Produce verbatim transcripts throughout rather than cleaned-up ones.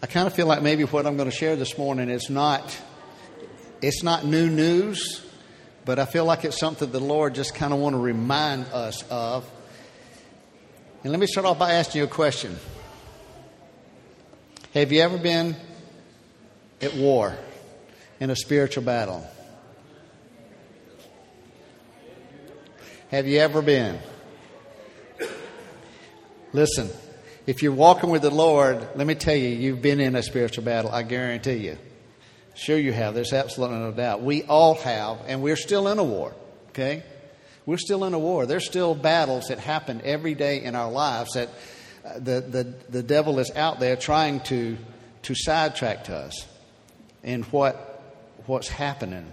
I kind of feel like maybe what I'm going to share this morning is not, it's not new news, but I feel like it's something the Lord just kind of want to remind us of. And let me start off by asking you a question. Have you ever been at war in a spiritual battle? Have you ever been? Listen, if you're walking with the Lord, let me tell you, you've been in a spiritual battle, I guarantee you. Sure you have. There's absolutely no doubt. We all have, and we're still in a war, okay? We're still in a war. There's still battles that happen every day in our lives that uh, the, the, the devil is out there trying to, to sidetrack us in what, what's happening.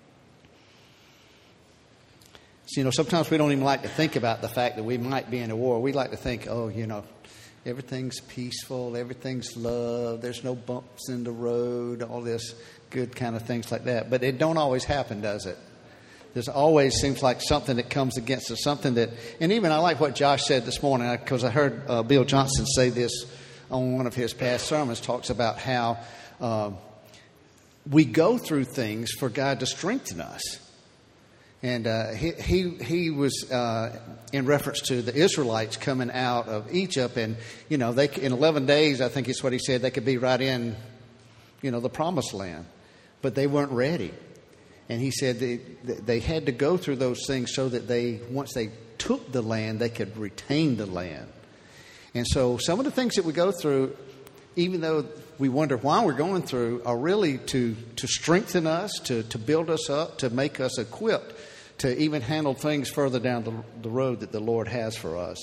So, you know, sometimes we don't even like to think about the fact that we might be in a war. We like to think, oh, you know, everything's peaceful, everything's love, there's no bumps in the road, all this good kind of things like that. But it don't always happen, does it? There's always seems like something that comes against us, something that, and even I like what Josh said this morning, because I heard uh, Bill Johnson say this on one of his past sermons, talks about how uh, we go through things for God to strengthen us. And uh, he, he he was uh, in reference to the Israelites coming out of Egypt, and you know they in eleven days, I think is what he said, they could be right in, you know, the promised land, but they weren't ready. And he said they they had to go through those things so that they once they took the land, they could retain the land. And so some of the things that we go through, even though we wonder why we're going through, are really to to strengthen us, to to build us up, to make us equipped to even handle things further down the, the road that the Lord has for us.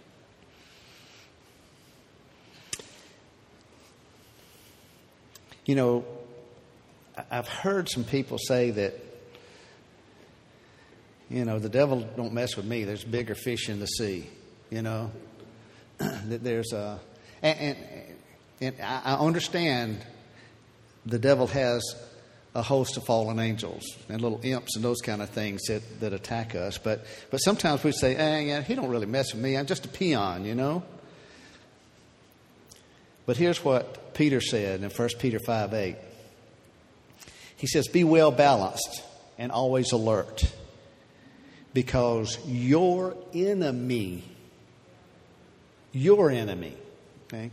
You know, I've heard some people say that, you know, the devil don't mess with me. There's bigger fish in the sea, you know. that there's a, and, and, and I understand the devil has a host of fallen angels and little imps and those kind of things that, that attack us. But but sometimes we say, eh, yeah, he don't really mess with me. I'm just a peon, you know. But here's what Peter said in First Peter five eight. He says, be well balanced and always alert, because your enemy, your enemy, okay,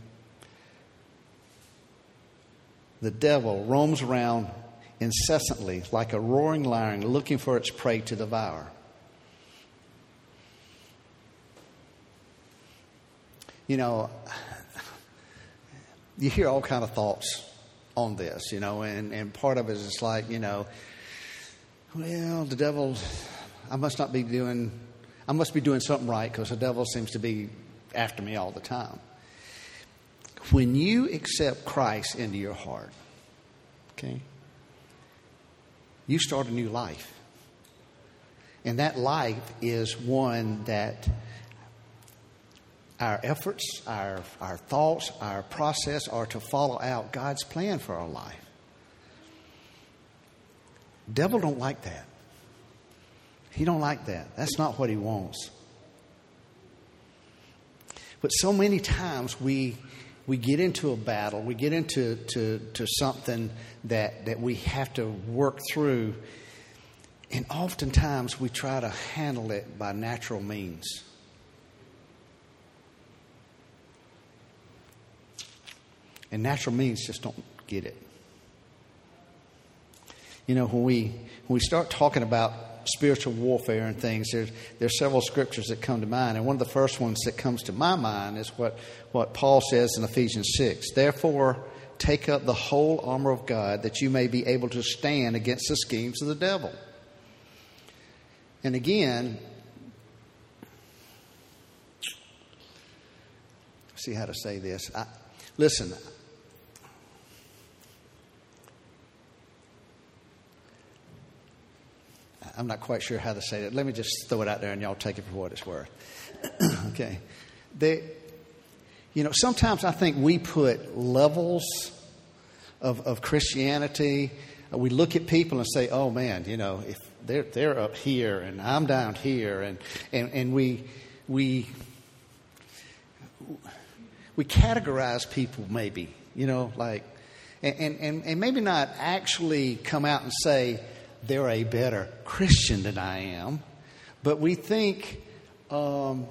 the devil roams around incessantly like a roaring lion looking for its prey to devour. You know, you hear all kind of thoughts on this, you know, and, and part of it is like, you know, well, the devil, I must not be doing, I must be doing something right because the devil seems to be after me all the time. When you accept Christ into your heart, okay, you start a new life. And that life is one that our efforts, our, our thoughts, our process are to follow out God's plan for our life. Devil don't like that. He don't like that. That's not what he wants. But so many times we we get into a battle, we get into to, to something that, that we have to work through, and oftentimes we try to handle it by natural means. And natural means just don't get it. You know, when we when we start talking about spiritual warfare and things, there's there's several scriptures that come to mind, and one of the first ones that comes to my mind is what, what Paul says in Ephesians six. Therefore, take up the whole armor of God, that you may be able to stand against the schemes of the devil. And again, see how to say this. I, listen. I'm not quite sure how to say it. Let me just throw it out there and y'all take it for what it's worth. Okay. They, you know, sometimes I think we put levels of, of Christianity. We look at people and say, oh man, you know, if they're they're up here and I'm down here, and and, and we we we categorize people maybe You know, like, and, and, and maybe not actually come out and say they're a better Christian than I am, but we think, um,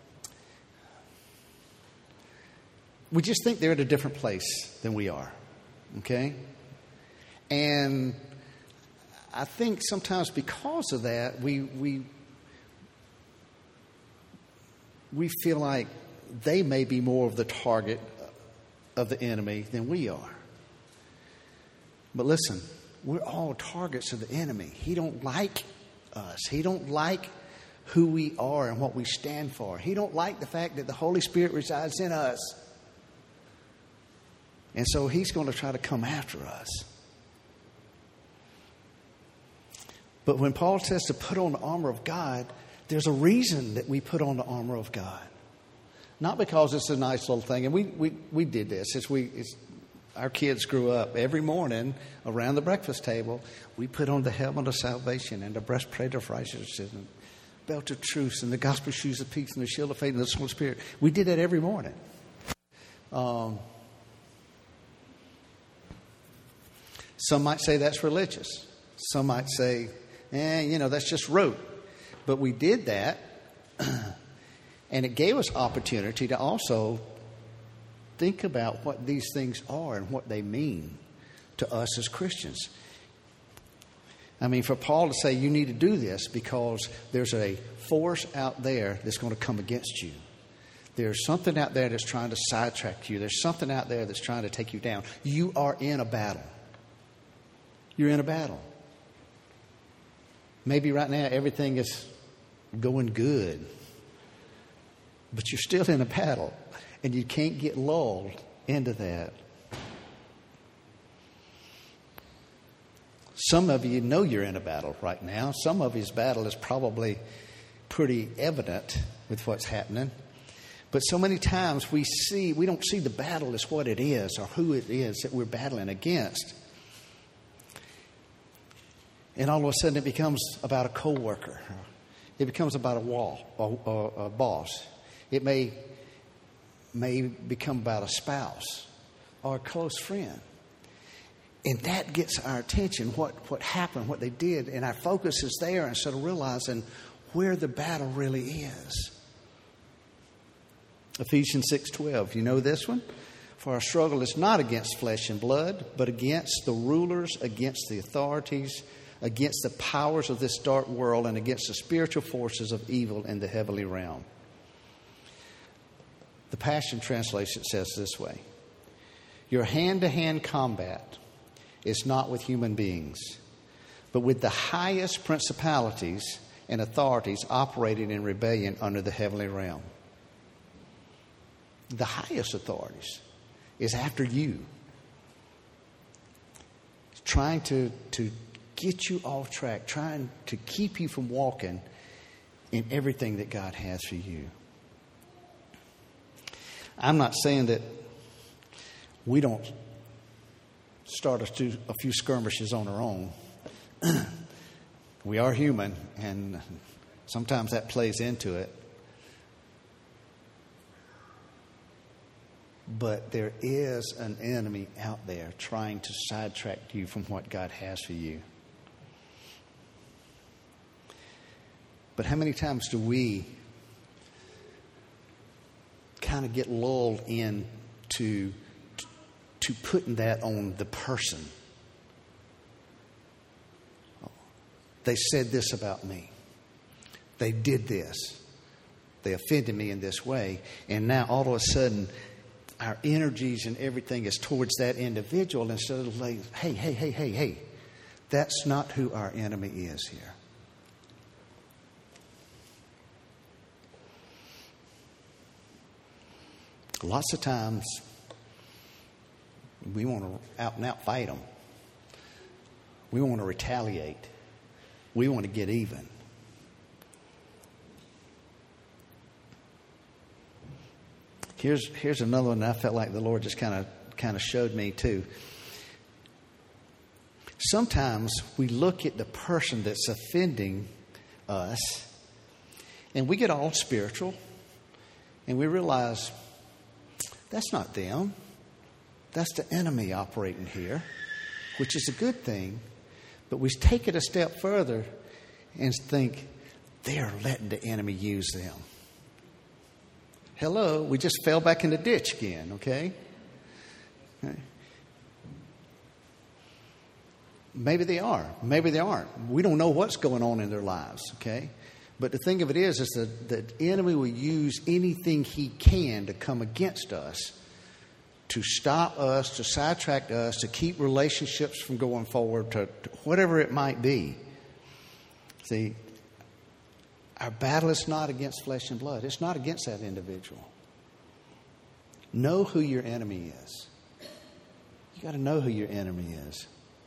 we just think they're at a different place than we are, okay? And I think sometimes because of that, we we we feel like they may be more of the target of the enemy than we are. But listen, we're all targets of the enemy. He don't like us. He don't like who we are and what we stand for. He don't like the fact that the Holy Spirit resides in us. And so he's going to try to come after us. But when Paul says to put on the armor of God, there's a reason that we put on the armor of God. Not because it's a nice little thing. And we we, we did this as we as our kids grew up. Every morning around the breakfast table, we put on the helmet of salvation and the breastplate of righteousness and belt of truth and the gospel shoes of peace and the shield of faith and the sword of the Spirit. We did that every morning. Um, some might say that's religious. Some might say, eh, you know, that's just rote. But we did that, and it gave us opportunity to also think about what these things are and what they mean to us as Christians. I mean, for Paul to say you need to do this because there's a force out there that's going to come against you. There's something out there that's trying to sidetrack you. There's something out there that's trying to take you down. You are in a battle. You're in a battle. Maybe right now everything is going good, but you're still in a battle, and you can't get lulled into that. Some of you know you're in a battle right now. Some of you's battle is probably pretty evident with what's happening. But so many times we see, we don't see the battle as what it is or who it is that we're battling against. And all of a sudden it becomes about a coworker. It becomes about a wall, a, a, a boss. It may, may become about a spouse or a close friend. And that gets our attention, what, what happened, what they did. And our focus is there instead of realizing where the battle really is. Ephesians six twelve, you know this one? For our struggle is not against flesh and blood, but against the rulers, against the authorities, against the powers of this dark world, and against the spiritual forces of evil in the heavenly realm. The Passion Translation says this way: your hand-to-hand combat is not with human beings, but with the highest principalities and authorities operating in rebellion under the heavenly realm. The highest authorities is after you, trying to, to get you off track, trying to keep you from walking in everything that God has for you. I'm not saying that we don't start a few, a few skirmishes on our own. We are human, and sometimes that plays into it. But there is an enemy out there trying to sidetrack you from what God has for you. But how many times do we kind of get lulled into to putting that on the person? They said this about me. They did this. They offended me in this way. And now all of a sudden, our energies and everything is towards that individual instead of like, hey, hey, hey, hey, hey. That's not who our enemy is here. Lots of times, we want to out and out fight them. We want to retaliate. We want to get even. Here's here's another one that I felt like the Lord just kind of kind of showed me too. Sometimes we look at the person that's offending us, and we get all spiritual, and we realize that's not them. That's the enemy operating here, which is a good thing. But we take it a step further and think they're letting the enemy use them. Hello, we just fell back in the ditch again, okay? okay? Maybe they are. Maybe they aren't. We don't know what's going on in their lives, okay? But the thing of it is, is that the enemy will use anything he can to come against us, to stop us, to sidetrack us, to keep relationships from going forward, to, to whatever it might be. See, our battle is not against flesh and blood. It's not against that individual. Know who your enemy is. You got to know who your enemy is.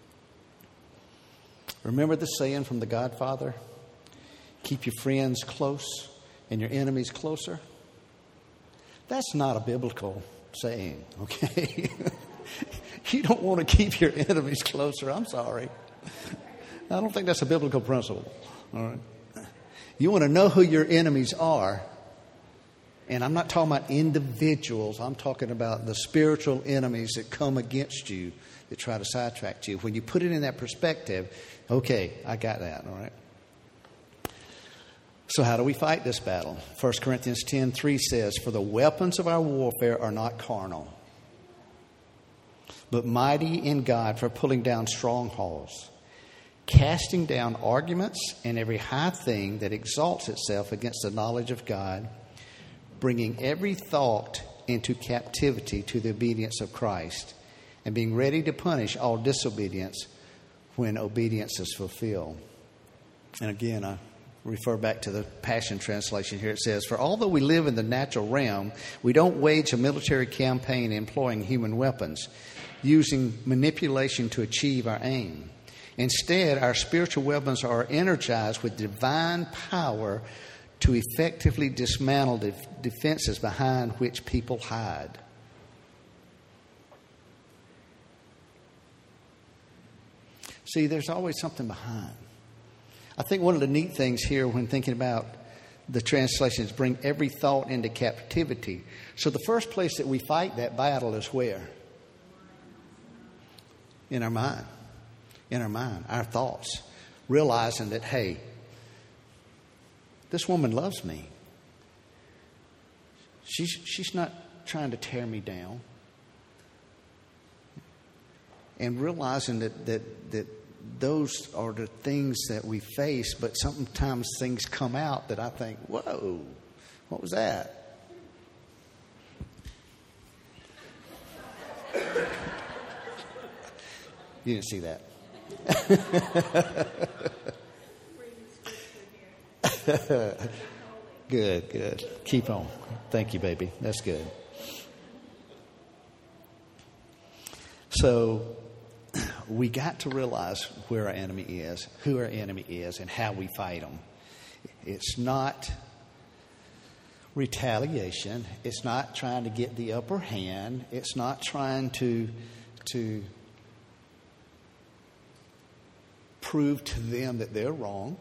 Remember the saying from The Godfather? Keep your friends close and your enemies closer. That's not a biblical saying, okay? You don't want to keep your enemies closer. I'm sorry. I don't think that's a biblical principle. All right. You want to know who your enemies are. And I'm not talking about individuals. I'm talking about the spiritual enemies that come against you, that try to sidetrack you. When you put it in that perspective, okay, I got that, all right? So how do we fight this battle? First Corinthians ten three says, "For the weapons of our warfare are not carnal, but mighty in God for pulling down strongholds, casting down arguments and every high thing that exalts itself against the knowledge of God, bringing every thought into captivity to the obedience of Christ, and being ready to punish all disobedience when obedience is fulfilled." And again, I refer back to the Passion Translation here. It says, "For although we live in the natural realm, we don't wage a military campaign employing human weapons, using manipulation to achieve our aim. Instead, our spiritual weapons are energized with divine power to effectively dismantle the defenses behind which people hide." See, there's always something behind. I think one of the neat things here when thinking about the translation is bring every thought into captivity. So the first place that we fight that battle is where? In our mind. In our mind, our thoughts. Realizing that, hey, this woman loves me. She's, she's not trying to tear me down. And realizing that, that, that those are the things that we face, but sometimes things come out that I think, whoa, what was that? You didn't see that. Good, good. Keep on. Thank you, baby. That's good. So we got to realize where our enemy is, who our enemy is, and how we fight them. It's not retaliation. It's not trying to get the upper hand. It's not trying to to prove to them that they're wrong.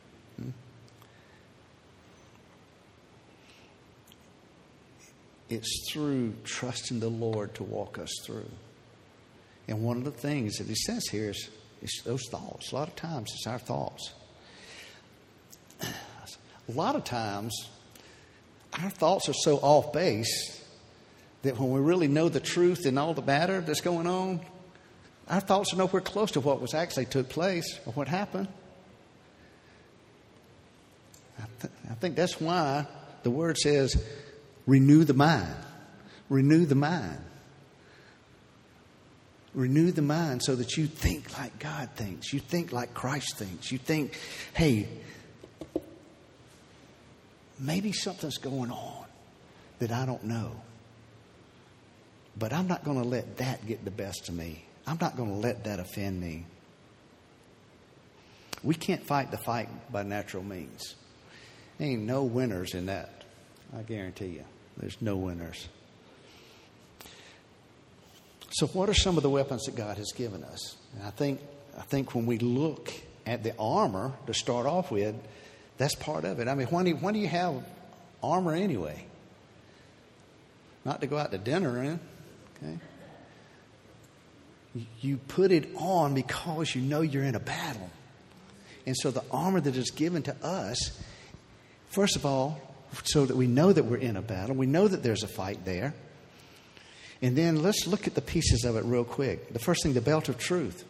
It's through trusting the Lord to walk us through. And one of the things that he says here is, is those thoughts. A lot of times it's our thoughts. A lot of times our thoughts are so off base that when we really know the truth and all the matter that's going on, our thoughts are nowhere close to what was actually took place or what happened. I, th- I think that's why the word says, renew the mind. Renew the mind. Renew the mind so that you think like God thinks. You think like Christ thinks. You think, hey, maybe something's going on that I don't know. But I'm not going to let that get the best of me. I'm not going to let that offend me. We can't fight the fight by natural means. There ain't no winners in that. I guarantee you. There's no winners. So what are some of the weapons that God has given us? And I think I think when we look at the armor to start off with, that's part of it. I mean, why do you, why do you have armor anyway? Not to go out to dinner in, okay? You put it on because you know you're in a battle. And so the armor that is given to us, first of all, so that we know that we're in a battle. We know that there's a fight there. And then let's look at the pieces of it real quick. The first thing, the belt of truth.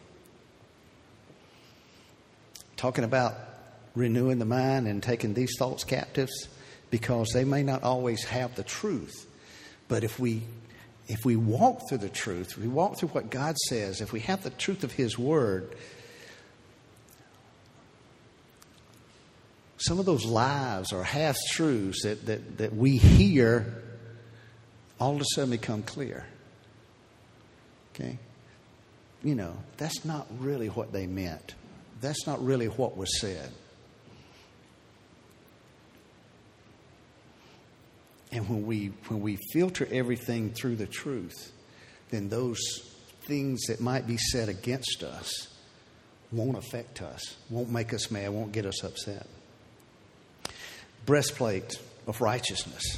Talking about renewing the mind and taking these thoughts captives, because they may not always have the truth. But if we if we walk through the truth, if we walk through what God says, if we have the truth of His Word, some of those lies or half-truths that, that, that we hear all of a sudden become clear. Okay? You know, that's not really what they meant. That's not really what was said. And when we when we filter everything through the truth, then those things that might be said against us won't affect us, won't make us mad, won't get us upset. Breastplate of righteousness.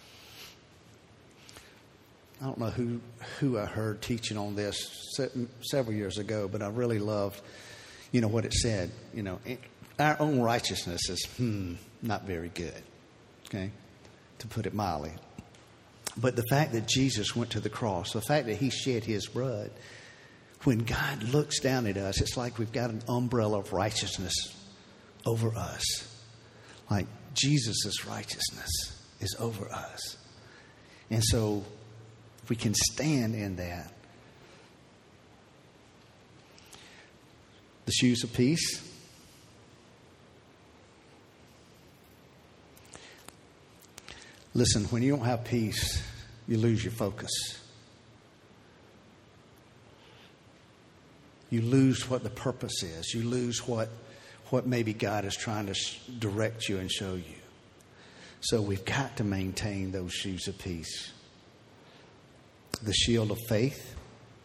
I don't know who who I heard teaching on this several years ago, but I really loved, you know, what it said. You know, our own righteousness is hmm, not very good. Okay, to put it mildly. But the fact that Jesus went to the cross, the fact that He shed His blood, when God looks down at us, it's like we've got an umbrella of righteousness over us. Like Jesus' righteousness is over us. And so we can stand in that. The shoes of peace. Listen, when you don't have peace, you lose your focus. You lose what the purpose is. You lose what, what maybe God is trying to direct you and show you. So we've got to maintain those shoes of peace. The shield of faith.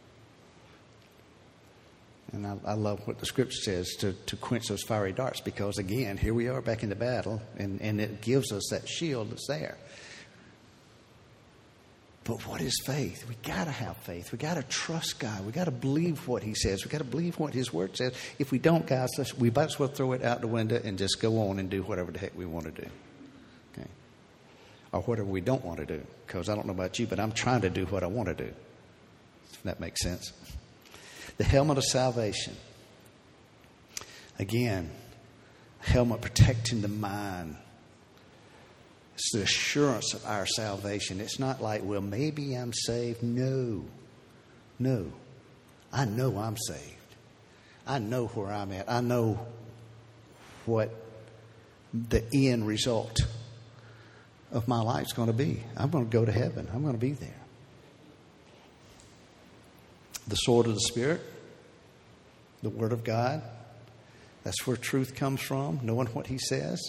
And I, I love what the scripture says, to, to quench those fiery darts, because again, here we are back in the battle, and, and it gives us that shield that's there. But what is faith? We got to have faith. We got to trust God. We got to believe what He says. We got to believe what His Word says. If we don't, guys, we might as well throw it out the window and just go on and do whatever the heck we want to do. Okay? Or whatever we don't want to do. Because I don't know about you, but I'm trying to do what I want to do. If that makes sense. The helmet of salvation. Again, helmet protecting the mind. It's the assurance of our salvation. It's not like, well, maybe I'm saved. No. No. I know I'm saved. I know where I'm at. I know what the end result of my life is going to be. I'm going to go to heaven. I'm going to be there. The sword of the Spirit, the Word of God. That's where truth comes from, knowing what He says.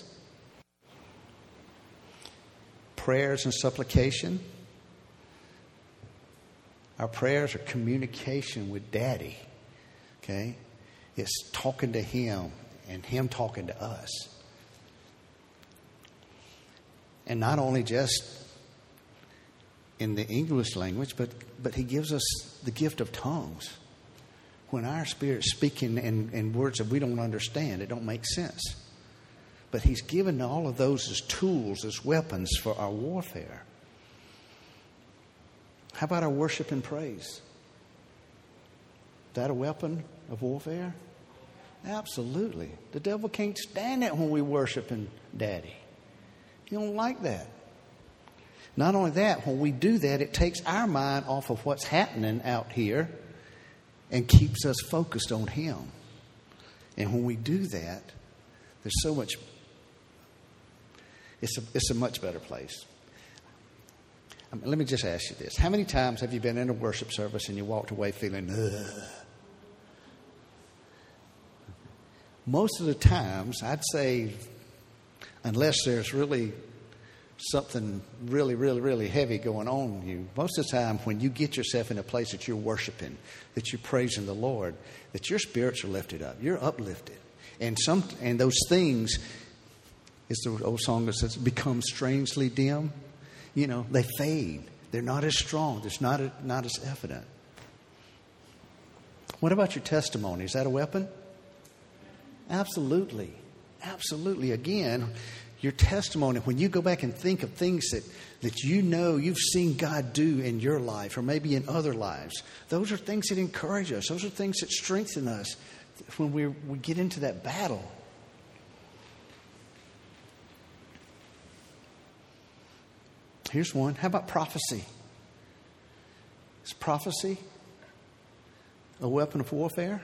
Prayers and supplication. Our prayers are communication with Daddy. Okay? It's talking to Him and Him talking to us. And not only just in the English language, but, but He gives us the gift of tongues. When our spirit's speaking in, in words that we don't understand, it don't make sense. But He's given all of those as tools, as weapons for our warfare. How about our worship and praise? Is that a weapon of warfare? Absolutely. The devil can't stand it when we worship and Daddy. He don't like that. Not only that, when we do that, it takes our mind off of what's happening out here and keeps us focused on Him. And when we do that, there's so much, it's a, it's a much better place. I mean, let me just ask you this. How many times have you been in a worship service and you walked away feeling, ugh? Most of the times, I'd say, unless there's really something really, really, really heavy going on with you, most of the time when you get yourself in a place that you're worshiping, that you're praising the Lord, that your spirits are lifted up, you're uplifted. And some, and those things, it's the old song that says, become strangely dim. You know, they fade. They're not as strong. It's not, not as evident. What about your testimony? Is that a weapon? Absolutely. Absolutely. Again, your testimony, when you go back and think of things that, that you know you've seen God do in your life or maybe in other lives, those are things that encourage us. Those are things that strengthen us when we we get into that battle. Here's one. How about prophecy? Is prophecy a weapon of warfare?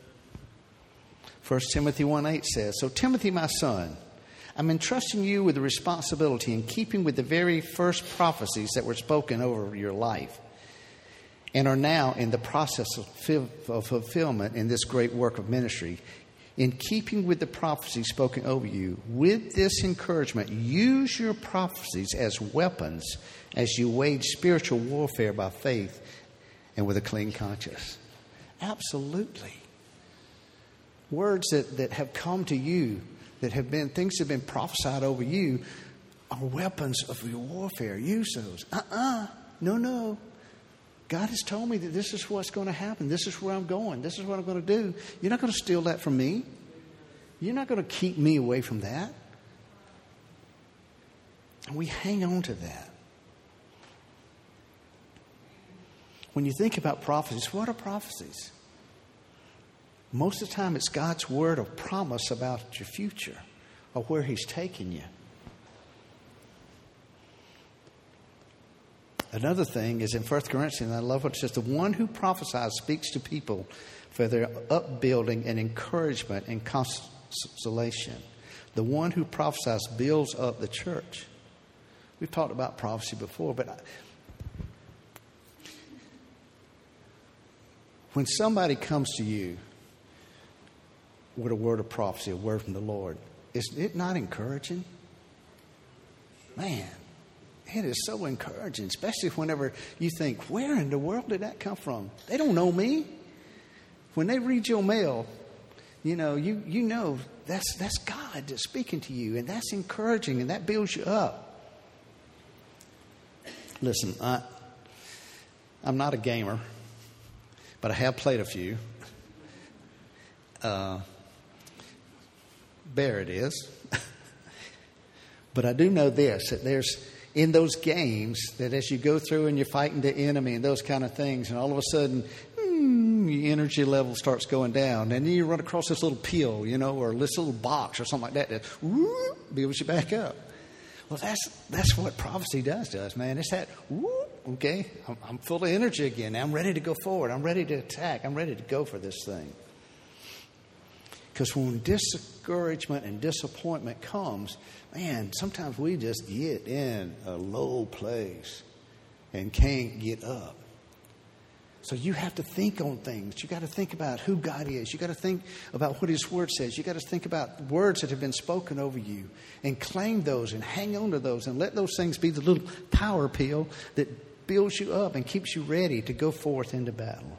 First Timothy one eight says, "So Timothy, my son, I'm entrusting you with the responsibility in keeping with the very first prophecies that were spoken over your life and are now in the process of fulfillment in this great work of ministry. In keeping with the prophecies spoken over you, with this encouragement, use your prophecies as weapons as you wage spiritual warfare by faith and with a clean conscience." Absolutely. Words that, that have come to you, that have been, things that have been prophesied over you, are weapons of your warfare. Use those. Uh-uh. No, no. God has told me that this is what's going to happen. This is where I'm going. This is what I'm going to do. You're not going to steal that from me. You're not going to keep me away from that. And we hang on to that. When you think about prophecies, what are prophecies? Most of the time, it's God's word of promise about your future or where He's taking you. Another thing is in First Corinthians, I love what it says, the one who prophesies speaks to people for their upbuilding and encouragement and consolation. The one who prophesies builds up the church. We've talked about prophecy before, but I, when somebody comes to you with a word of prophecy, a word from the Lord, is it not encouraging? Man, it is so encouraging, especially whenever you think, where in the world did that come from? They don't know me. When they read your mail, you know, you, you know that's that's God that's speaking to you, and that's encouraging, and that builds you up. Listen, I, I'm not a gamer, but I have played a few. Uh, there it is. But I do know this, that there's, in those games, that as you go through and you're fighting the enemy and those kind of things, and all of a sudden, hmm, your energy level starts going down, and then you run across this little pill, you know, or this little box or something like that that whoop, builds you back up. Well, that's that's what prophecy does to us, man. It's that, whoop, okay, I'm, I'm full of energy again. Now I'm ready to go forward. I'm ready to attack. I'm ready to go for this thing. Because when discouragement and disappointment comes, man, sometimes we just get in a low place and can't get up. So you have to think on things. You got to think about who God is. You got to think about what His Word says. You got to think about words that have been spoken over you and claim those and hang on to those and let those things be the little power pill that builds you up and keeps you ready to go forth into battle.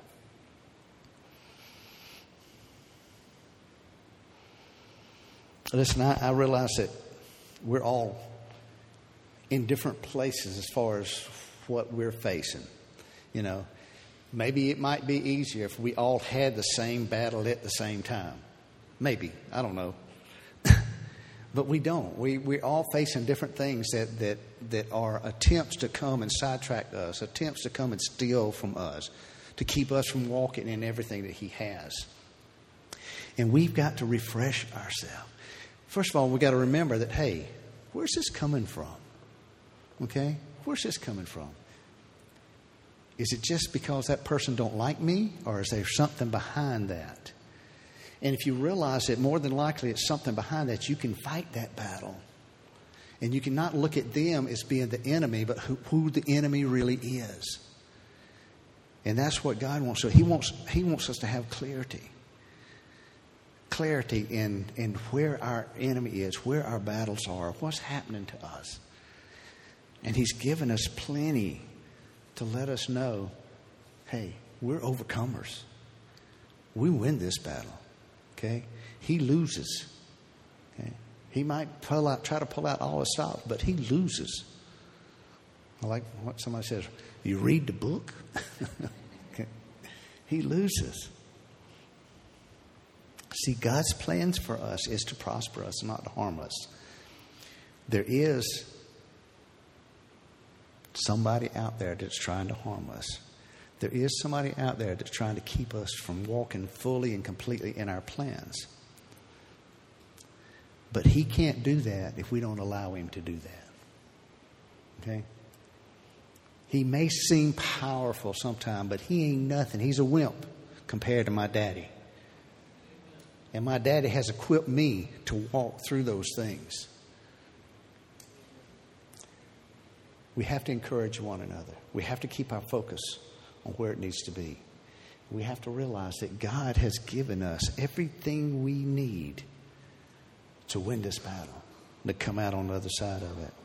Listen, I, I realize that we're all in different places as far as what we're facing. You know, maybe it might be easier if we all had the same battle at the same time. Maybe. I don't know. But we don't. We, we're all facing different things that, that, that are attempts to come and sidetrack us, attempts to come and steal from us, to keep us from walking in everything that He has. And we've got to refresh ourselves. First of all, we've got to remember that, hey, where's this coming from? Okay? Where's this coming from? Is it just because that person don't like me, or is there something behind that? And if you realize that more than likely it's something behind that, you can fight that battle. And you cannot look at them as being the enemy, but who, who the enemy really is. And that's what God wants. So He wants He wants us to have clarity. Clarity in, in where our enemy is, where our battles are, what's happening to us. And He's given us plenty to let us know, hey, we're overcomers. We win this battle. Okay? He loses. Okay? He might pull out, try to pull out all the stops, but He loses. I like what somebody says, you read the book? Okay? He loses. See, God's plans for us is to prosper us, not to harm us. There is somebody out there that's trying to harm us. There is somebody out there that's trying to keep us from walking fully and completely in our plans. But he can't do that if we don't allow him to do that. Okay? He may seem powerful sometime, but he ain't nothing. He's a wimp compared to my daddy. And my daddy has equipped me to walk through those things. We have to encourage one another. We have to keep our focus on where it needs to be. We have to realize that God has given us everything we need to win this battle, to come out on the other side of it.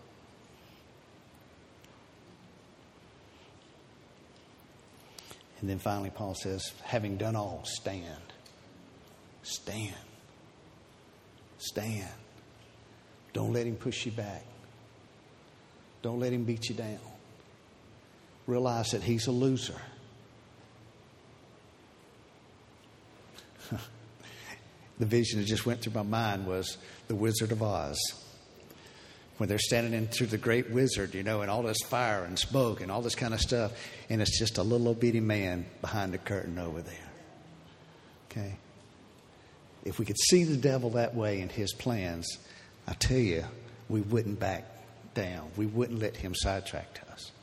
And then finally, Paul says, having done all, stand. Stand. Stand. Don't let him push you back. Don't let him beat you down. Realize that he's a loser. The vision that just went through my mind was the Wizard of Oz. When they're standing into the great wizard, you know, and all this fire and smoke and all this kind of stuff. And it's just a little old bitty man behind the curtain over there. Okay? If we could see the devil that way in his plans, I tell you, we wouldn't back down. We wouldn't let him sidetrack us.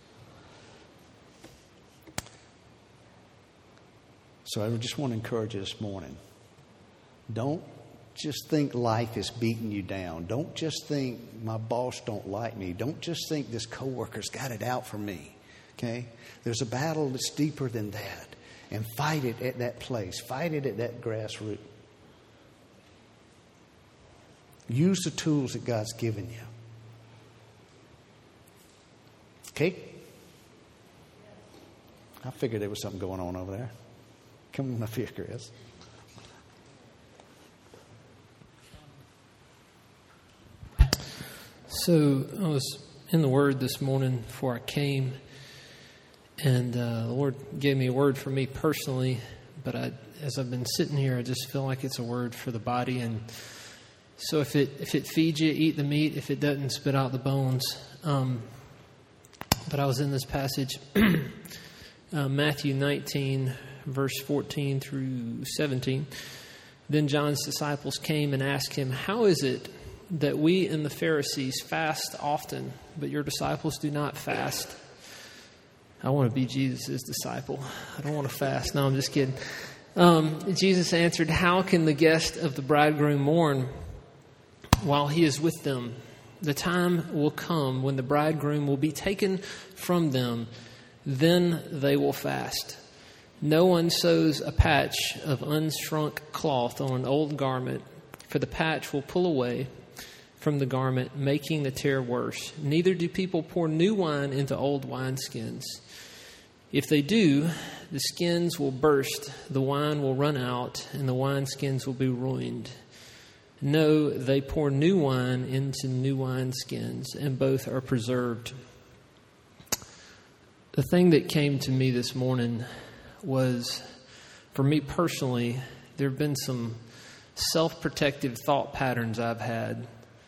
So I just want to encourage you this morning. Don't just think life is beating you down. Don't just think my boss don't like me. Don't just think this coworker's got it out for me. Okay? There's a battle that's deeper than that. And fight it at that place. Fight it at that grassroots. Use the tools that God's given you. Okay? I figured there was something going on over there. Come on up here, Chris. So I was in the Word this morning before I came, and uh, the Lord gave me a word for me personally, but I, as I've been sitting here, I just feel like it's a word for the body. And so if it if it feeds you, eat the meat. If it doesn't, spit out the bones. Um, but I was in this passage, uh, Matthew nineteen, verse fourteen through seventeen. Then John's disciples came and asked him, "How is it that we and the Pharisees fast often, but your disciples do not fast?" I want to be Jesus' disciple. I don't want to fast. No, I'm just kidding. Um, Jesus answered, "How can the guest of the bridegroom mourn while he is with them? The time will come when the bridegroom will be taken from them. Then they will fast. No one sews a patch of unshrunk cloth on an old garment, for the patch will pull away from the garment, making the tear worse. Neither do people pour new wine into old wineskins. If they do, the skins will burst, the wine will run out, and the wineskins will be ruined. No, they pour new wine into new wineskins, and both are preserved." The thing that came to me this morning was, for me personally, there have been some self-protective thought patterns I've had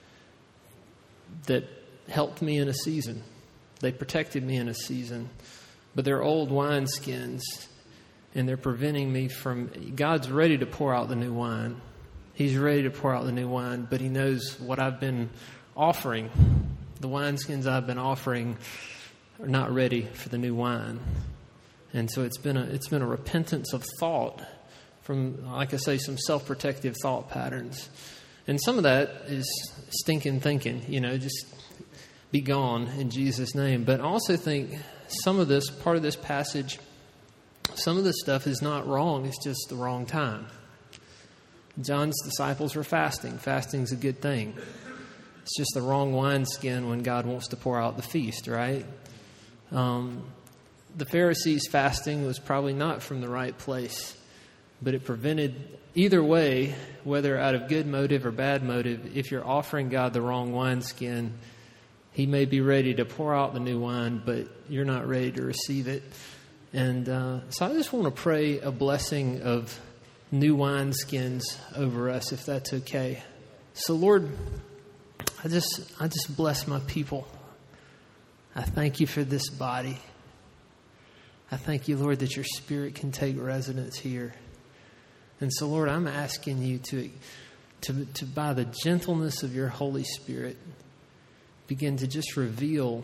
that helped me in a season. They protected me in a season. But they're old wineskins, and they're preventing me from... God's ready to pour out the new wine. He's ready to pour out the new wine, but he knows what I've been offering. The wineskins I've been offering are not ready for the new wine. And so it's been a it's been a repentance of thought from, like I say, some self-protective thought patterns. And some of that is stinking thinking, you know, just be gone in Jesus' name. But I also think some of this, part of this passage, some of this stuff is not wrong. It's just the wrong time. John's disciples were fasting. Fasting's a good thing. It's just the wrong wineskin when God wants to pour out the feast, right? Um, the Pharisees' fasting was probably not from the right place, but it prevented, either way, whether out of good motive or bad motive, if you're offering God the wrong wineskin, he may be ready to pour out the new wine, but you're not ready to receive it. And uh, so I just want to pray a blessing of new wineskins over us, if that's okay. So, Lord, I just I just bless my people. I thank you for this body. I thank you, Lord, that your Spirit can take residence here. And so, Lord, I'm asking you to, to, to by the gentleness of your Holy Spirit, begin to just reveal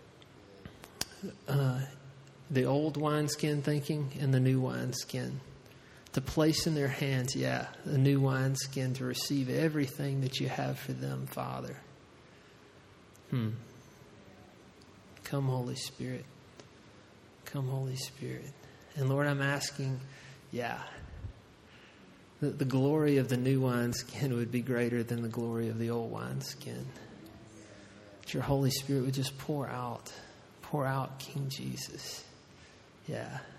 uh, the old wineskin thinking and the new wineskin. To place in their hands, yeah, the new wineskin to receive everything that you have for them, Father. Hmm. Come, Holy Spirit. Come, Holy Spirit. And Lord, I'm asking, yeah, that the glory of the new wineskin would be greater than the glory of the old wineskin. That your Holy Spirit would just pour out, pour out King Jesus. Yeah.